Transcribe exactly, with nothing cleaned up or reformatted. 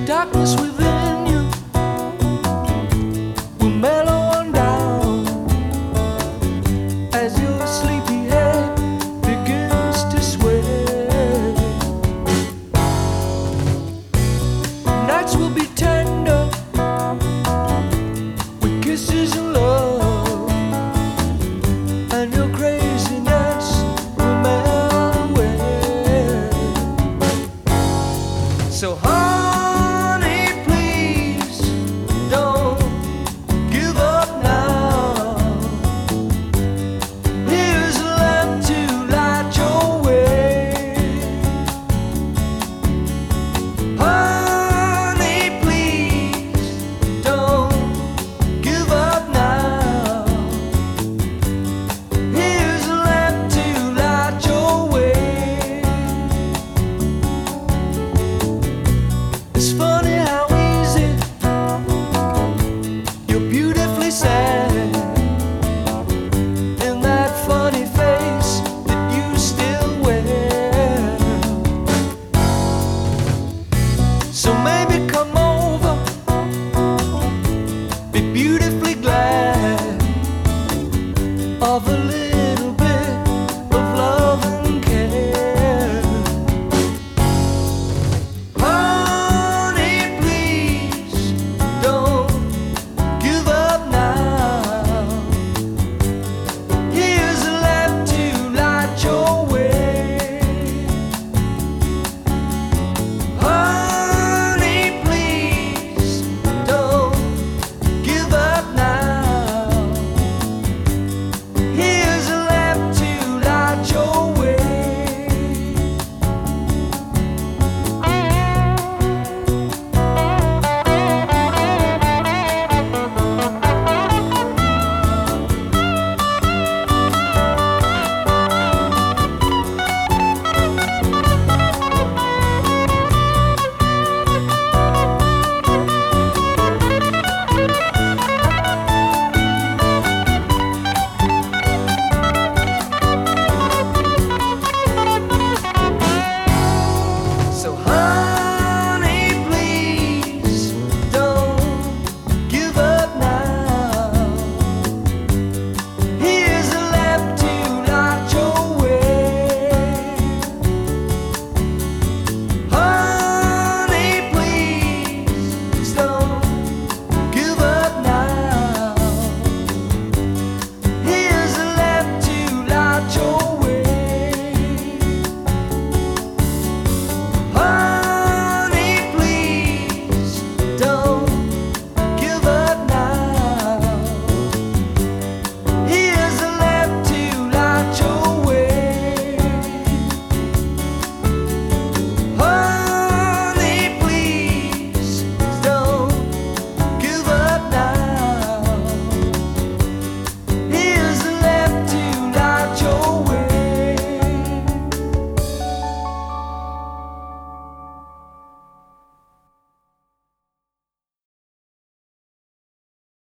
darkness within you will mellow on down as your sleepy head begins to sway. Nights will be tender with kisses and love, and your craziness will melt away. So honey, please don't give up now. Here's a lamp to light your way. Honey, please don't give up now. Here's a lamp to light your way. It's funny how easy you're beautifully sad in that funny face that you still wear. So maybe